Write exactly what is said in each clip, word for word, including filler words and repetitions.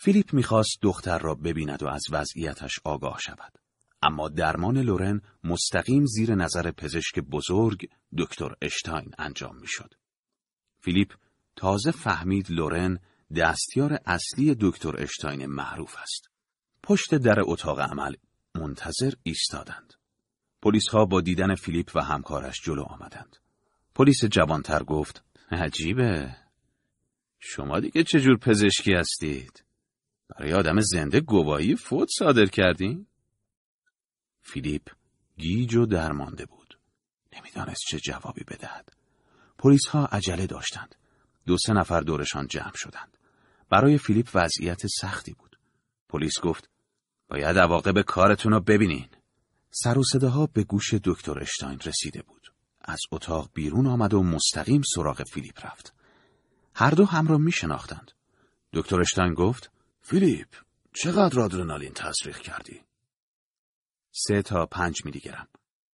فیلیپ می‌خواست دختر را ببیند و از وضعیتش آگاه شود. اما درمان لورن مستقیم زیر نظر پزشک بزرگ دکتر اشتاین انجام می‌شد. فیلیپ تازه فهمید لورن دستیار اصلی دکتر اشتاین معروف است. پشت در اتاق عمل منتظر ایستادند. پلیس‌ها با دیدن فیلیپ و همکارش جلو آمدند. پلیس جوانتر گفت: عجیبه. شما دیگه چجور پزشکی هستید؟ برای آدم زنده گواهی فوت صادر کردین؟ فیلیپ گیج و درمانده بود. نمیدانست چه جوابی بدهد. پلیس‌ها عجله داشتند. دو سه نفر دورشان جمع شدند. برای فیلیپ وضعیت سختی بود. پلیس گفت: باید عواقب کارتون رو ببینین. سر و صداها به گوش دکتر اشتاین رسیده بود. از اتاق بیرون آمد و مستقیم سراغ فیلیپ رفت. هر دو هم را می شناختند. دکتر اشتاین گفت: فیلیپ، چقدر آدرنالین تزریق کردی؟ سه تا پنج میلی گرم.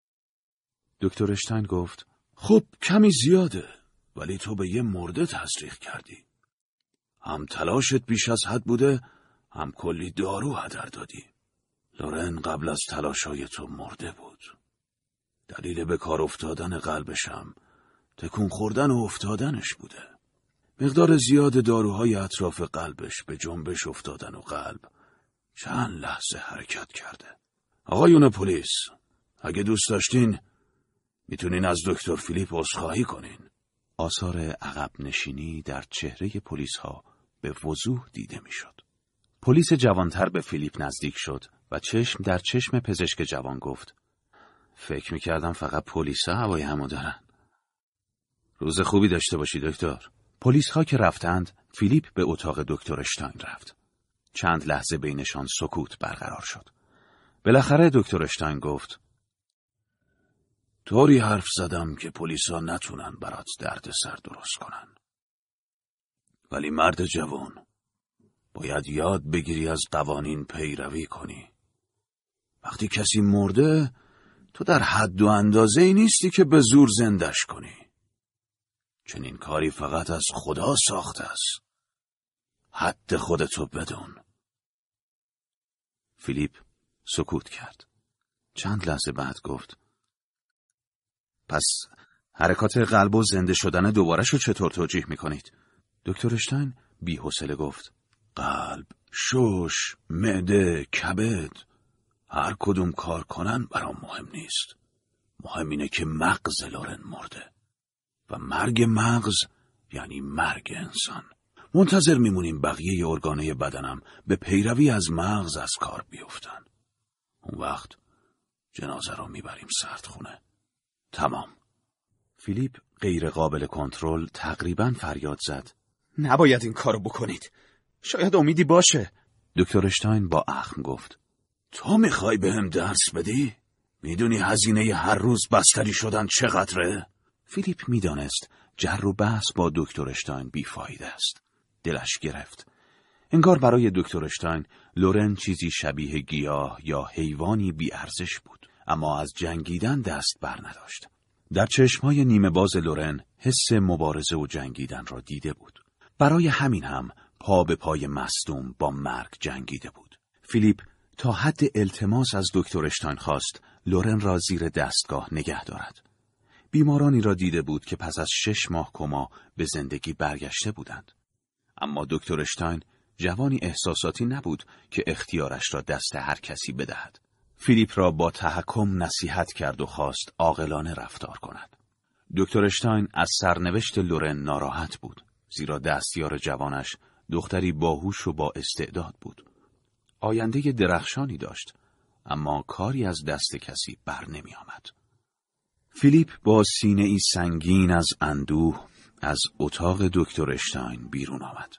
دکتر اشتاین گفت: خب کمی زیاده، ولی تو به یه مرده تزریق کردی. هم تلاشت بیش از حد بوده، هم کلی دارو هدر دادی. لورن قبل از تلاشای تو مرده بود. دلیل به کار افتادن قلبشم تکون خوردن و افتادنش بوده. مقدار زیاد داروهای اطراف قلبش به جنبش افتادن و قلب چند لحظه حرکت کرده. آقایون پلیس، اگه دوست داشتین میتونین از دکتر فیلیپ عذرخواهی کنین. آثار عقب نشینی در چهره پلیس ها به وضوح دیده میشد. پلیس جوانتر به فیلیپ نزدیک شد و چشم در چشم پزشک جوان گفت: فکر میکردم فقط پلیس ها هوای همو دارن. روز خوبی داشته باشی دکتر. پلیس ها که رفتند، فیلیپ به اتاق دکتر اشتاین رفت. چند لحظه بینشان سکوت برقرار شد. بالاخره دکتر اشتاین گفت: طوری حرف زدم که پلیسا نتونن برات درد سر درست کنن. ولی مرد جوان، باید یاد بگیری از قوانین پیروی کنی. وقتی کسی مرده، تو در حد و اندازه ای نیستی که به زور زندش کنی. چنین کاری فقط از خدا ساخته است. حد خودتو بدون. فیلیپ سکوت کرد. چند لحظه بعد گفت: پس حرکات قلب و زنده شدن دوباره‌شو چطور توجیه میکنید؟ دکتر اشتاین بی‌حوصله گفت: قلب، شش، معده، کبد، هر کدوم کار کنن برام مهم نیست. مهم اینه که مغز لورن مرده و مرگ مغز یعنی مرگ انسان. منتظر میمونیم بقیه ارگانهای بدنم به پیروی از مغز از کار بیفتن. اون وقت جنازه رو میبریم سردخونه. تمام. فیلیپ غیر قابل کنترل تقریباً فریاد زد: نباید این کارو بکنید. شاید امیدی باشه. دکتر اشتاین با اخم گفت: تو میخوای بهم درس بدی؟ میدونی هزینه هر روز بستری شدن چقدره؟ فیلیپ میدانست جر و بحث با دکتر اشتاین بیفایده است. دلش گرفت. انگار برای دکتر اشتاین لورن چیزی شبیه گیاه یا حیوانی بی ارزش بود، اما از جنگیدن دست بر نداشت. در چشمهای نیمه باز لورن حس مبارزه و جنگیدن را دیده بود. برای همین هم پا به پای مصدوم با مرگ جنگیده بود. فیلیپ تا حد التماس از دکتر اشتاین خواست لورن را زیر دستگاه نگه دارد. بیمارانی را دیده بود که پس از شش ماه کما به زندگی برگشته بودند. اما دکتر اشتاین جوانی احساساتی نبود که اختیارش را دست هر کسی بدهد. فیلیپ را با تحکم نصیحت کرد و خواست عاقلانه رفتار کند. دکتر اشتاین از سرنوشت لورن ناراحت بود، زیرا دستیار جوانش دختری باهوش و با استعداد بود. آینده درخشانی داشت، اما کاری از دست کسی بر نمی آمد. فیلیپ با سینه ای سنگین از اندوه از اتاق دکتر اشتاین بیرون آمد.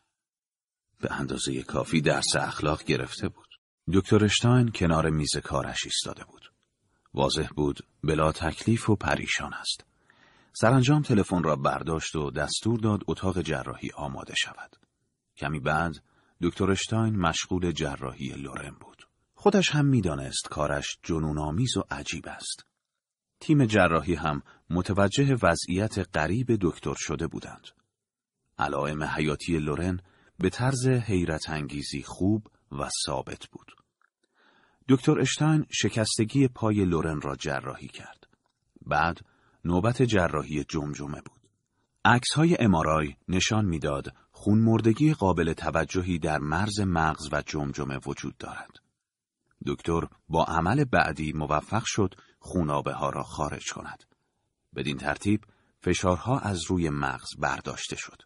به اندازه کافی درس اخلاق گرفته بود. دکتر اشتاین کنار میز کارش ایستاده بود. واضح بود بلا تکلیف و پریشان است. سرانجام تلفن را برداشت و دستور داد اتاق جراحی آماده شود. کمی بعد دکتر اشتاین مشغول جراحی لورن بود. خودش هم میدانست کارش جنون‌آمیز و عجیب است. تیم جراحی هم متوجه وضعیت غریب دکتر شده بودند. علائم حیاتی لورن به طرز حیرت انگیزی خوب و ثابت بود. دکتر اشتاین شکستگی پای لورن را جراحی کرد. بعد نوبت جراحی جمجمه بود. عکس‌های ام آر آی نشان می‌داد خونمردگی قابل توجهی در مرز مغز و جمجمه وجود دارد. دکتر با عمل بعدی موفق شد خونابه ها را خارج کند. بدین ترتیب فشارها از روی مغز برداشته شد.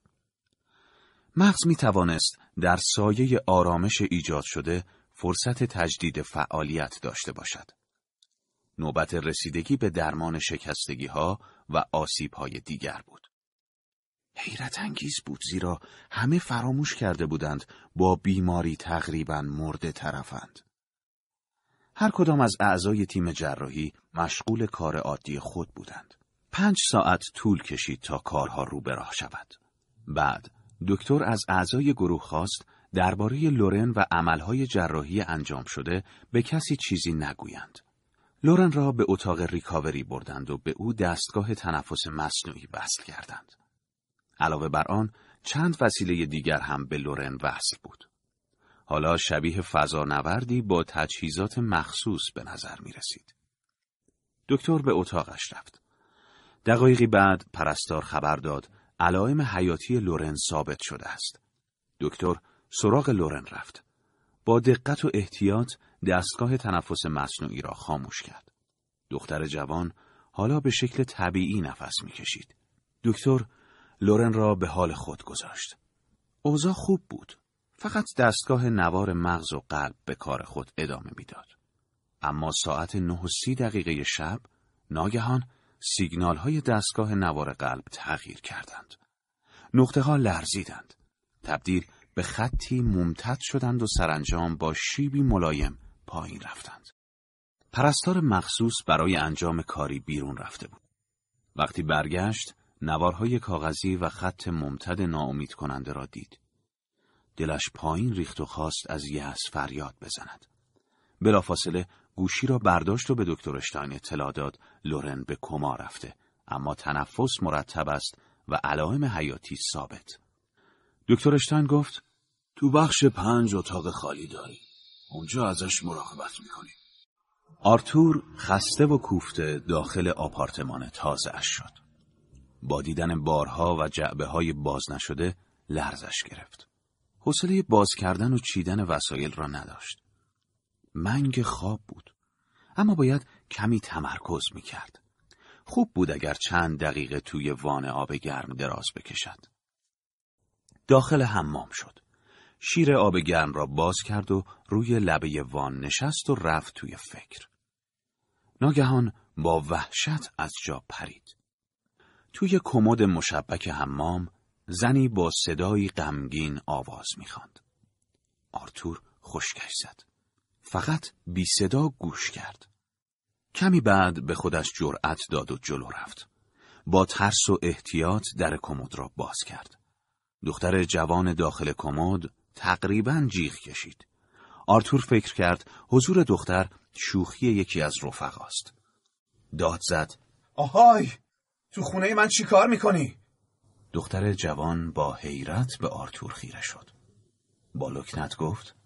مغز می توانست در سایه آرامش ایجاد شده فرصت تجدید فعالیت داشته باشد. نوبت رسیدگی به درمان شکستگی ها و آسیب های دیگر بود. حیرت انگیز بود، زیرا همه فراموش کرده بودند با بیماری تقریباً مرده طرفند. هر کدام از اعضای تیم جراحی مشغول کار عادی خود بودند. پنج ساعت طول کشید تا کارها رو به راه شود. بعد دکتر از اعضای گروه خواست درباره لورن و عملهای جراحی انجام شده به کسی چیزی نگویند. لورن را به اتاق ریکاوری بردند و به او دستگاه تنفس مصنوعی وصل کردند. علاوه بر آن چند وسیله دیگر هم به لورن وصل بود. حالا شبیه فضانوردی با تجهیزات مخصوص به نظر می رسید. دکتر به اتاقش رفت. دقایقی بعد پرستار خبر داد علائم حیاتی لورن ثابت شده است. دکتر سراغ لورن رفت. با دقت و احتیاط دستگاه تنفس مصنوعی را خاموش کرد. دختر جوان حالا به شکل طبیعی نفس می کشید. دکتر لورن را به حال خود گذاشت. اوضاع خوب بود. فقط دستگاه نوار مغز و قلب به کار خود ادامه میداد. اما ساعت نه و سی دقیقه شب ناگهان سیگنال های دستگاه نوار قلب تغییر کردند. نقطه ها لرزیدند. تبدیل به خطی ممتد شدند و سرانجام با شیبی ملایم پایین رفتند. پرستار مخصوص برای انجام کاری بیرون رفته بود. وقتی برگشت نوارهای کاغذی و خط ممتد ناامید کننده را دید. دلش پایین ریخت و خواست از یأس فریاد بزند. بلافاصله گوشی را برداشت و به دکتر اشتاین اطلاع داد لورن به کما رفته، اما تنفس مرتب است و علائم حیاتی ثابت. دکتر اشتاین گفت تو بخش پنج اتاق خالی داری. اونجا ازش مراقبت میکنی. آرتور خسته و کوفته داخل آپارتمان تازه اش شد. با دیدن بارها و جعبه های باز نشده لرزش گرفت. حوصله باز کردن و چیدن وسایل را نداشت. منگ خواب بود، اما باید کمی تمرکز میکرد. خوب بود اگر چند دقیقه توی وان آب گرم دراز بکشد. داخل حمام شد. شیر آب گرم را باز کرد و روی لبه وان نشست و رفت توی فکر. ناگهان با وحشت از جا پرید. توی کمد مشبک حمام زنی با صدایی غمگین آواز می‌خواند. آرتور خشکش زد. فقط بی صدا گوش کرد. کمی بعد به خودش جرأت داد و جلو رفت. با ترس و احتیاط در کمد را باز کرد. دختر جوان داخل کمد تقریباً جیغ کشید. آرتور فکر کرد حضور دختر شوخی یکی از رفقاست. داد زد: آهای! تو خونه من چی کار میکنی؟ دختر جوان با حیرت به آرتور خیره شد. با لکنت گفت: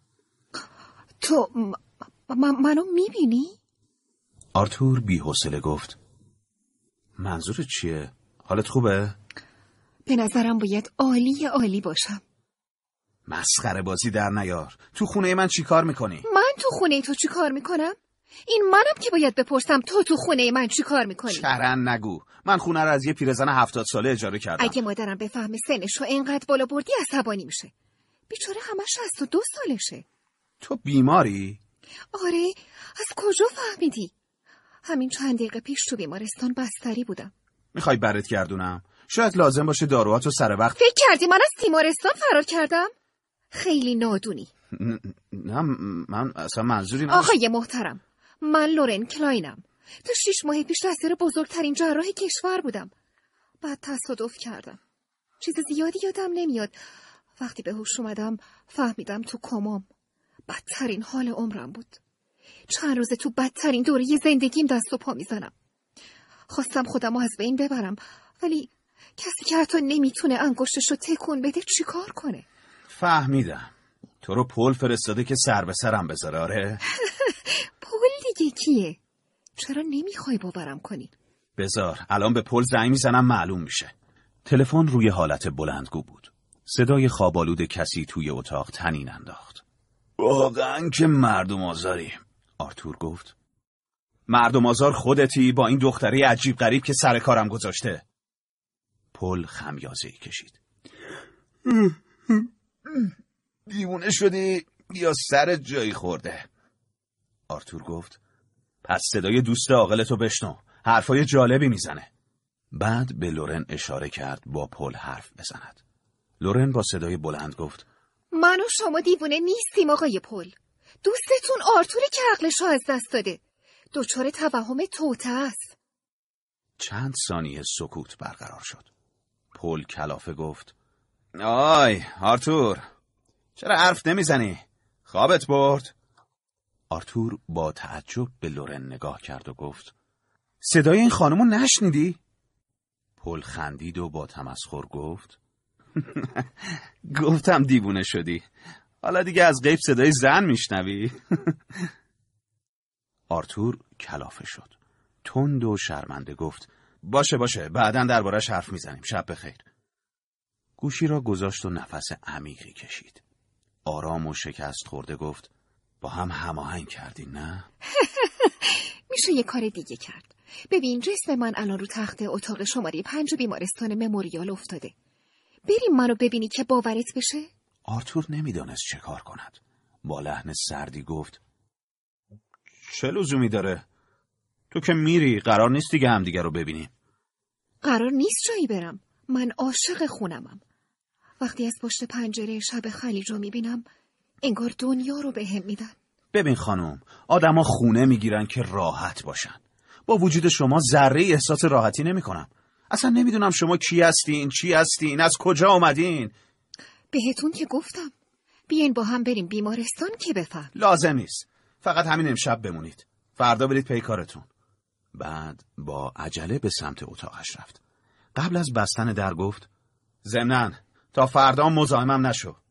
تو م... م... منو میبینی؟ آرتور بی حوصله گفت: منظور چیه؟ حالت خوبه؟ به نظرم باید عالی عالی باشم. مسخره بازی در نیار. تو خونه من چی کار میکنی؟ من تو خونه تو چی کار میکنم؟ این منم که باید بپرسم تو تو خونه من چی کار میکنی؟ چرن نگو. من خونه رو از یه پیرزن هفتاد ساله اجاره کردم. اگه مادرم بفهمه سنشو اینقدر بالا بردی عصبانی میشه. بیچاره همش شصت و دو سالشه. تو بیماری؟ آره، از کجا فهمیدی؟ همین چند دقیقه پیش تو بیمارستان بستری بودم. میخوای برات گردونم؟ شاید لازم باشه داروهاتو سر وقت. فکر کردی من از تیمارستان فرار کردم؟ خیلی نادونی. نه من اصلا منظوری من. آقای محترم، من لورن کلاینم. تا شیش ماه پیش دستیار بزرگترین جراح کشور بودم. بعد تصادف کردم. چیز زیادی یادم نمیاد. وقتی به هوش اومدم فهمیدم تو کمام. بدترین حال عمرم بود. چند روزه تو بدترین دوره زندگیم دست و پا میزنم. خواستم خودم رو از بین ببرم، ولی کسی که حتی نمیتونه انگشتشو تکون بده چی کار کنه؟ فهمیدم. تو رو پل فرستاده که سر به سرم بذاره. آره؟ پل دیگه کیه؟ چرا نمیخوای باورم کنی؟ بذار الان به پل زنگ میزنم معلوم میشه. تلفن روی حالت بلندگو بود. صدای خوابالود کسی توی اتاق طنین انداخت. واقعا که مردم آزاری. آرتور گفت. مردم آزار خودتی با این دختری عجیب غریب که سر کارم گذاشته. پل خمیازه‌ای کشید. دیوونه شدی یا سرت جایی خورده؟ آرتور گفت. پس صدای دوست عاقلتو بشنو. حرفای جالبی میزنه. بعد به لورن اشاره کرد با پل حرف بزند. لورن با صدای بلند گفت. من و شما دیوونه نیستیم آقای پل. دوستتون آرتوری که عقلشو از دست داده. دچار توهم توته است. چند ثانیه سکوت برقرار شد. پل کلافه گفت. آی آرتور، چرا حرف نمیزنی؟ خوابت برد؟ آرتور با تعجب به لورن نگاه کرد و گفت. صدای این خانمو نشنیدی؟ پل خندید و با تمسخر گفت. گفتم دیوونه شدی. حالا دیگه از غیب صدای زن میشنوی؟ آرتور کلافه شد. تند و شرمنده گفت. باشه باشه، بعداً دربارش حرف میزنیم. شب بخیر. گوشی را گذاشت و نفس عمیقی کشید. آرام و شکست خورده گفت. با هم هماهنگ کردین نه؟ میشه یه کار دیگه کرد. ببین جسم من الان رو تخت اتاق شماره پنج بیمارستان مموریال افتاده. بریم منو ببینی که باورت بشه؟ آرتور نمیدانست چه کار کند. با لحن سردی گفت. چه لزومی داره؟ تو که میری، قرار نیست دیگه هم دیگه رو ببینیم. قرار نیست جایی برم. من عاشق خونمم. وقتی از پشت پنجره شب خلیج رو میبینم انگار دنیا رو بهم میدن. ببین خانم، آدما خونه میگیرن که راحت باشن. با وجود شما ذره احساس راحتی نمیکنم. اصلا نمیدونم شما کی هستین، چی هستین، از کجا آمدین. بهتون که گفتم بیاین با هم بریم بیمارستان که بفهم. لازم نیست. فقط همین امشب بمونید. فردا برید پی کارتون. بعد با عجله به سمت اتاقش رفت. قبل از بستن در گفت. ضمناً تا فردا مزاحمم نشو.